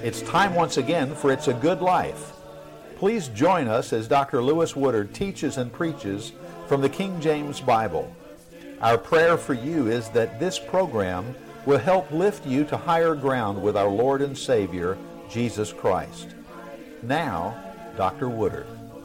It's time once again for It's a Good Life. Please join us as Dr. Lewis Woodard teaches and preaches from the King James Bible. Our prayer for you is that this program will help lift you to higher ground with our Lord and Savior, Jesus Christ. Now, Dr. Woodard.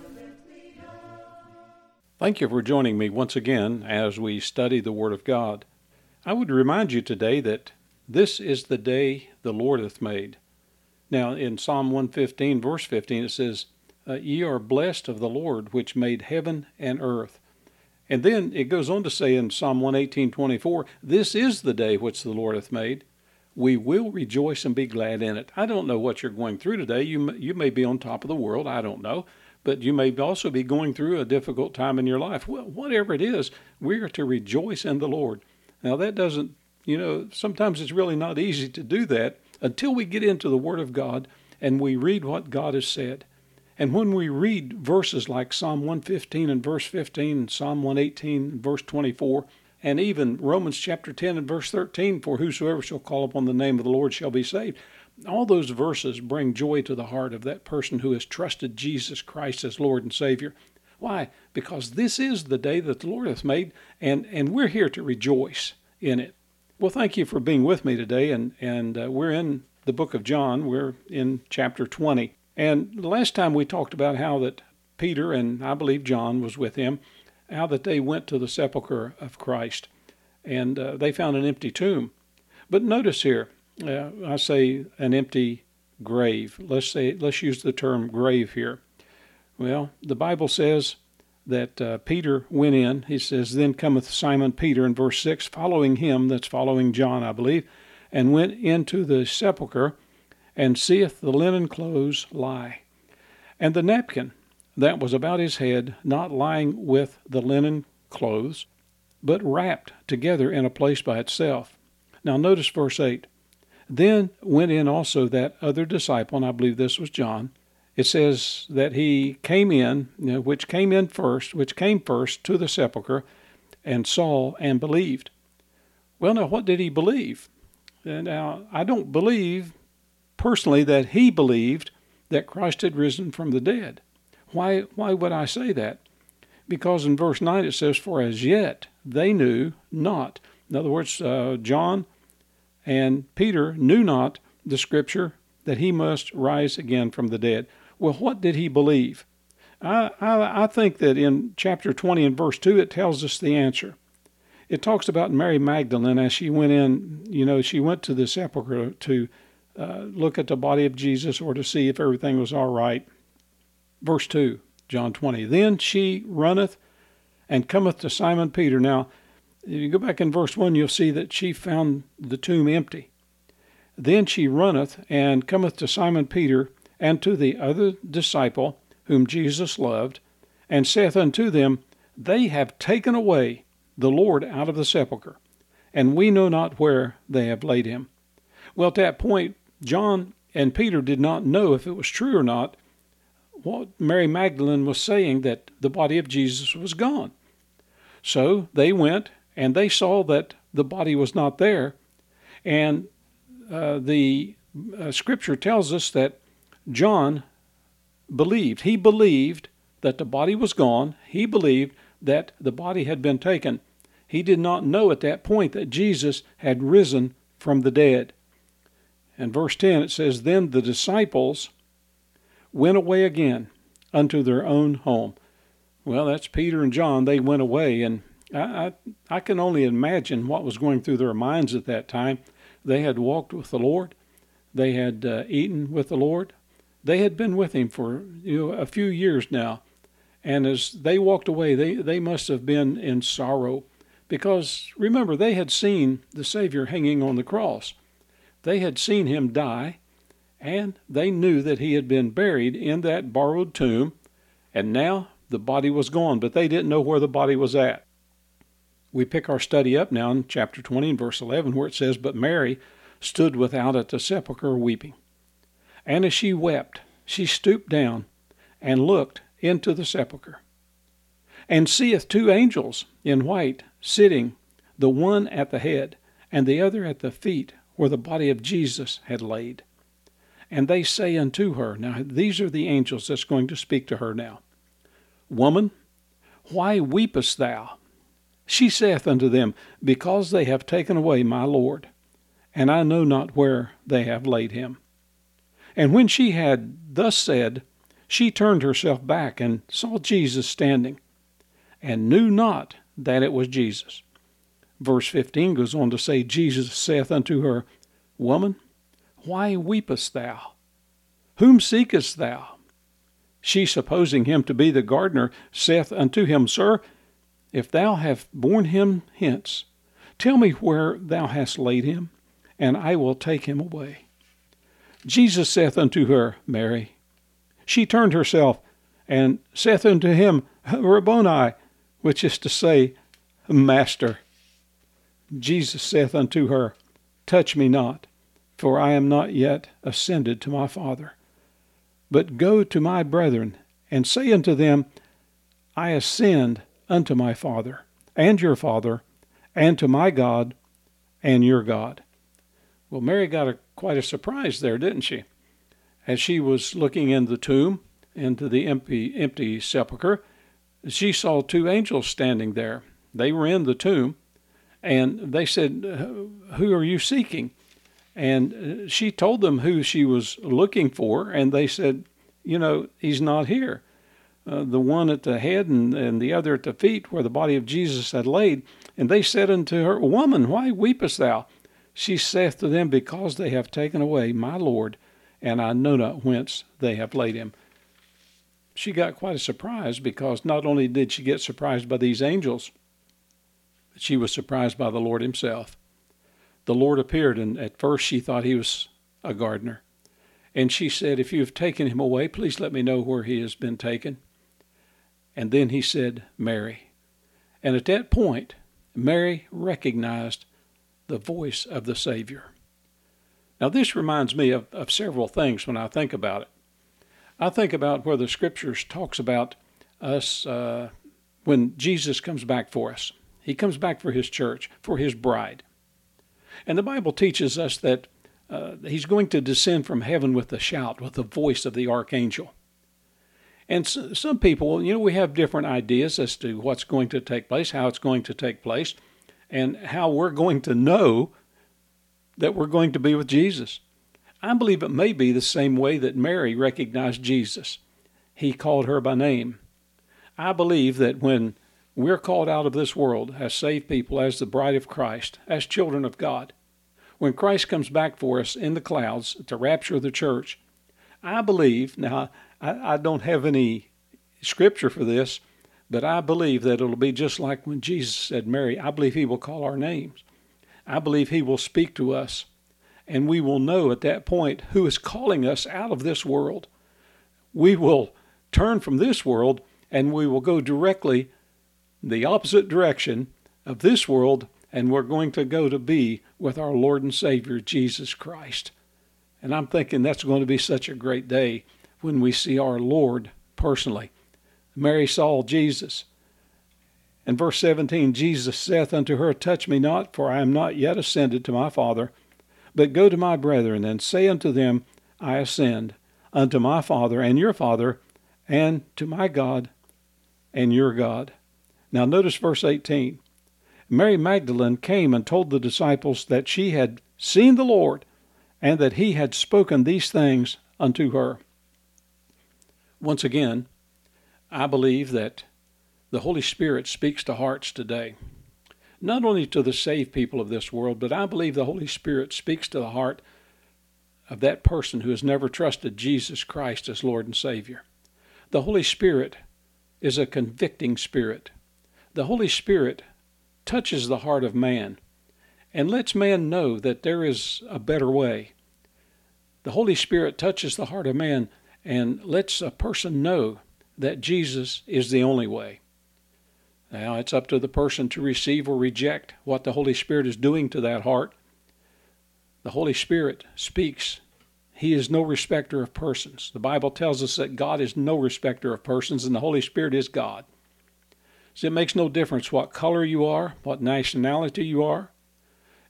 Thank you for joining me once again as we study the Word of God. I would remind you today that this is the day the Lord hath made. Now, in Psalm 115, verse 15, it says, Ye are blessed of the Lord, which made heaven and earth. And then it goes on to say in Psalm 118:24, This is the day which the Lord hath made. We will rejoice and be glad in it. I don't know what you're going through today. You may be on top of the world. I don't know. But you may also be going through a difficult time in your life. Well, whatever it is, we are to rejoice in the Lord. Now, that doesn't, sometimes it's really not easy to do that until we get into the Word of God and we read what God has said. And when we read verses like Psalm 115 and verse 15, and Psalm 118 and verse 24, and even Romans chapter 10 and verse 13, for whosoever shall call upon the name of the Lord shall be saved, all those verses bring joy to the heart of that person who has trusted Jesus Christ as Lord and Savior. Why? Because this is the day that the Lord hath made, and we're here to rejoice in it. Well, thank you for being with me today, and we're in the book of John. We're in chapter 20. And the last time we talked about how that Peter, and I believe John was with him, how that they went to the sepulcher of Christ, and they found an empty tomb. But notice here, I say an empty grave. Let's use the term grave here. Well, the Bible says that Peter went in. He says, Then cometh Simon Peter in verse 6, following him, that's following John, I believe, and went into the sepulchre, and seeth the linen clothes lie, and the napkin that was about his head, not lying with the linen clothes, but wrapped together in a place by itself. Now notice verse 8. Then went in also that other disciple, and I believe this was John. It says that he came in, which came first to the sepulchre, and saw and believed. Well, now what did he believe? Now, I don't believe personally that he believed that Christ had risen from the dead. Why would I say that? Because in verse 9 it says, For as yet they knew not. In other words, John and Peter knew not the Scripture that he must rise again from the dead. Well, what did he believe? I think that in chapter 20 and verse 2 it tells us the answer. It talks about Mary Magdalene as she went in, she went to the sepulchre to look at the body of Jesus or to see if everything was all right. Verse 2, John 20. Then she runneth and cometh to Simon Peter. Now, if you go back in verse 1, you'll see that she found the tomb empty. Then she runneth and cometh to Simon Peter and to the other disciple whom Jesus loved, and saith unto them, They have taken away the Lord out of the sepulchre, and we know not where they have laid him. Well, at that point, John and Peter did not know if it was true or not what Mary Magdalene was saying, that the body of Jesus was gone. So they went and they saw that the body was not there. And the Scripture tells us that John believed. He believed that the body was gone. He believed that the body had been taken. He did not know at that point that Jesus had risen from the dead. And verse 10, it says, Then the disciples went away again unto their own home. Well, that's Peter and John. They went away, and I can only imagine what was going through their minds at that time. They had walked with the Lord. They had eaten with the Lord. They had been with him for a few years now. And as they walked away, they must have been in sorrow. Because, remember, they had seen the Savior hanging on the cross. They had seen him die, and they knew that he had been buried in that borrowed tomb, and now the body was gone, but they didn't know where the body was at. We pick our study up now in chapter 20 and verse 11, where it says, But Mary stood without at the sepulchre weeping. And as she wept, she stooped down and looked into the sepulchre, and seeth two angels in white sitting, the one at the head, and the other at the feet, where the body of Jesus had laid. And they say unto her, now these are the angels that's going to speak to her now. Woman, why weepest thou? She saith unto them, Because they have taken away my Lord, and I know not where they have laid him. And when she had thus said, she turned herself back and saw Jesus standing, and knew not that it was Jesus. Verse 15 goes on to say, Jesus saith unto her, Woman, why weepest thou? Whom seekest thou? She, supposing him to be the gardener, saith unto him, Sir, if thou have borne him hence, tell me where thou hast laid him, and I will take him away. Jesus saith unto her, Mary. She turned herself, and saith unto him, Rabboni, which is to say, Master. Jesus saith unto her, Touch me not, for I am not yet ascended to my Father. But go to my brethren, and say unto them, I ascend unto my Father, and your Father, and to my God, and your God. Well, Mary got quite a surprise there, didn't she? As she was looking in the tomb, into the empty sepulcher, she saw two angels standing there. They were in the tomb, and they said, Who are you seeking? And she told them who she was looking for, and they said, he's not here. The one at the head and the other at the feet where the body of Jesus had laid. And they said unto her, Woman, why weepest thou? She saith to them, Because they have taken away my Lord, and I know not whence they have laid him. She got quite a surprise, because not only did she get surprised by these angels, but she was surprised by the Lord himself. The Lord appeared, and at first she thought he was a gardener. And she said, If you have taken him away, please let me know where he has been taken. And then he said, Mary. And at that point, Mary recognized the voice of the Savior. Now, this reminds me of several things when I think about it. I think about where the Scriptures talks about us when Jesus comes back for us. He comes back for his church, for his bride. And the Bible teaches us that he's going to descend from heaven with a shout, with the voice of the archangel. And some people, we have different ideas as to what's going to take place, how it's going to take place, and how we're going to know that we're going to be with Jesus. I believe it may be the same way that Mary recognized Jesus. He called her by name. I believe that when we're called out of this world as saved people, as the bride of Christ, as children of God, when Christ comes back for us in the clouds to rapture the church, I believe, now I don't have any scripture for this, but I believe that it'll be just like when Jesus said, Mary, I believe he will call our names. I believe he will speak to us, and we will know at that point who is calling us out of this world. We will turn from this world, and we will go directly the opposite direction of this world, and we're going to go to be with our Lord and Savior, Jesus Christ. And I'm thinking that's going to be such a great day when we see our Lord personally. Mary saw Jesus. In verse 17, Jesus saith unto her, Touch me not, for I am not yet ascended to my Father, but go to my brethren, and say unto them, I ascend unto my Father and your Father, and to my God and your God. Now notice verse 18. Mary Magdalene came and told the disciples that she had seen the Lord, and that he had spoken these things unto her. Once again, I believe that the Holy Spirit speaks to hearts today, not only to the saved people of this world, but I believe the Holy Spirit speaks to the heart of that person who has never trusted Jesus Christ as Lord and Savior. The Holy Spirit is a convicting spirit. The Holy Spirit touches the heart of man and lets man know that there is a better way. The Holy Spirit touches the heart of man and lets a person know that Jesus is the only way. Now, it's up to the person to receive or reject what the Holy Spirit is doing to that heart. The Holy Spirit speaks. He is no respecter of persons. The Bible tells us that God is no respecter of persons, and the Holy Spirit is God. So it makes no difference what color you are, what nationality you are.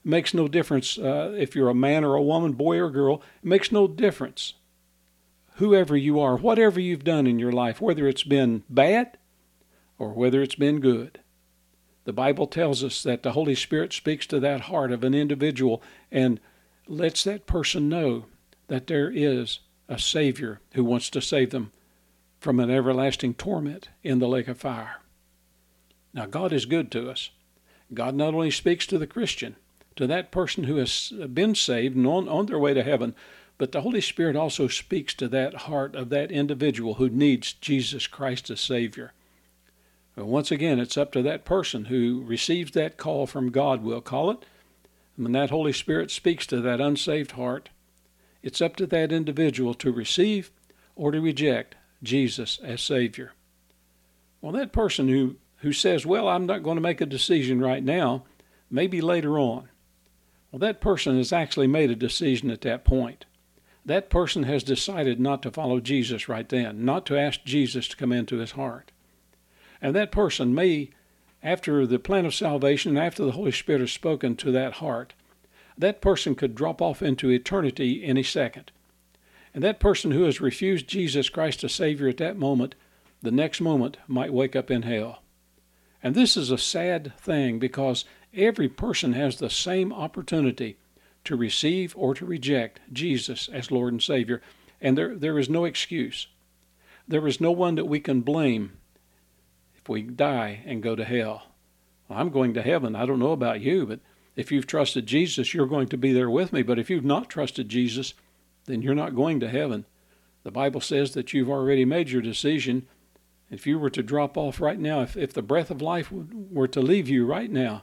It makes no difference if you're a man or a woman, boy or girl. It makes no difference. Whoever you are, whatever you've done in your life, whether it's been bad or whether it's been good. The Bible tells us that the Holy Spirit speaks to that heart of an individual and lets that person know that there is a Savior who wants to save them from an everlasting torment in the lake of fire. Now, God is good to us. God not only speaks to the Christian, to that person who has been saved and on their way to heaven, but the Holy Spirit also speaks to that heart of that individual who needs Jesus Christ as Savior. Well, once again, it's up to that person who receives that call from God, we'll call it. And when that Holy Spirit speaks to that unsaved heart, it's up to that individual to receive or to reject Jesus as Savior. Well, that person who says, well, I'm not going to make a decision right now, maybe later on. Well, that person has actually made a decision at that point. That person has decided not to follow Jesus right then, not to ask Jesus to come into his heart. And that person may, after the plan of salvation, after the Holy Spirit has spoken to that heart, that person could drop off into eternity any second. And that person who has refused Jesus Christ as Savior at that moment, the next moment might wake up in hell. And this is a sad thing because every person has the same opportunity to receive or to reject Jesus as Lord and Savior. And there is no excuse. There is no one that we can blame if we die and go to hell. Well, I'm going to heaven. I don't know about you, but if you've trusted Jesus, you're going to be there with me. But if you've not trusted Jesus, then you're not going to heaven. The Bible says that you've already made your decision. If you were to drop off right now, if the breath of life were to leave you right now,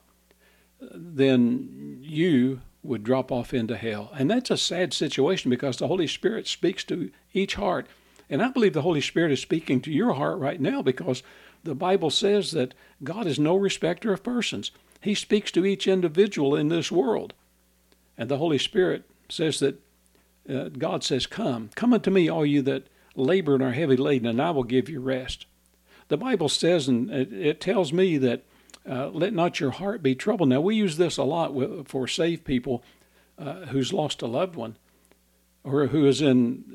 then you would drop off into hell. And that's a sad situation because the Holy Spirit speaks to each heart. And I believe the Holy Spirit is speaking to your heart right now because the Bible says that God is no respecter of persons. He speaks to each individual in this world. And the Holy Spirit says that God says, come unto me, all you that labor and are heavy laden, and I will give you rest. The Bible says, and it tells me that let not your heart be troubled. Now, we use this a lot for saved people who's lost a loved one or who is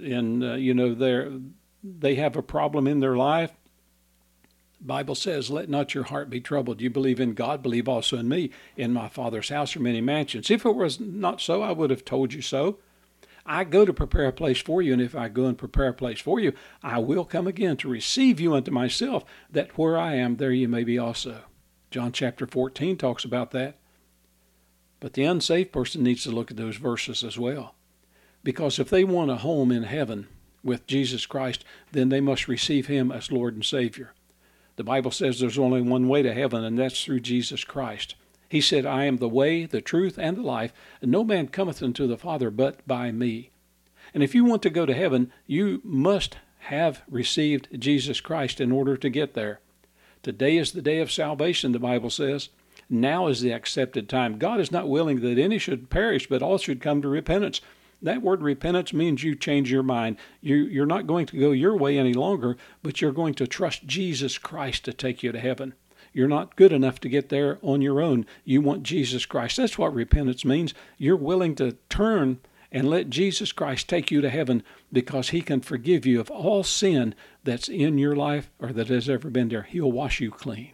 they have a problem in their life. The Bible says, let not your heart be troubled. You believe in God, believe also in me. In my Father's house are many mansions. If it was not so, I would have told you so. I go to prepare a place for you, and if I go and prepare a place for you, I will come again to receive you unto myself, that where I am, there you may be also. John chapter 14 talks about that. But the unsaved person needs to look at those verses as well. Because if they want a home in heaven with Jesus Christ, then they must receive him as Lord and Savior. The Bible says there's only one way to heaven, and that's through Jesus Christ. He said, I am the way, the truth, and the life, and no man cometh unto the Father but by me. And if you want to go to heaven, you must have received Jesus Christ in order to get there. Today is the day of salvation, the Bible says. Now is the accepted time. God is not willing that any should perish, but all should come to repentance. That word repentance means you change your mind. You're not going to go your way any longer, but you're going to trust Jesus Christ to take you to heaven. You're not good enough to get there on your own. You want Jesus Christ. That's what repentance means. You're willing to turn and let Jesus Christ take you to heaven because he can forgive you of all sin that's in your life or that has ever been there. He'll wash you clean.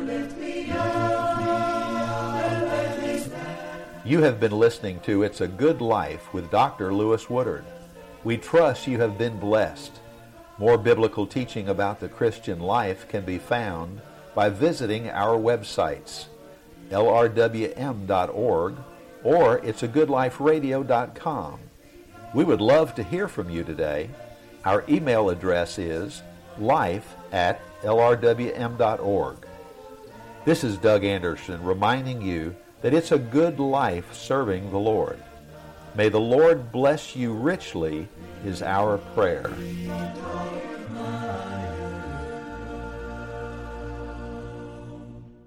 You have been listening to It's a Good Life with Dr. Lewis Woodard. We trust you have been blessed. More biblical teaching about the Christian life can be found by visiting our websites, lrwm.org or it'sagoodliferadio.com. We would love to hear from you today. Our email address is life@lrwm.org. This is Doug Anderson reminding you that it's a good life serving the Lord. May the Lord bless you richly is our prayer.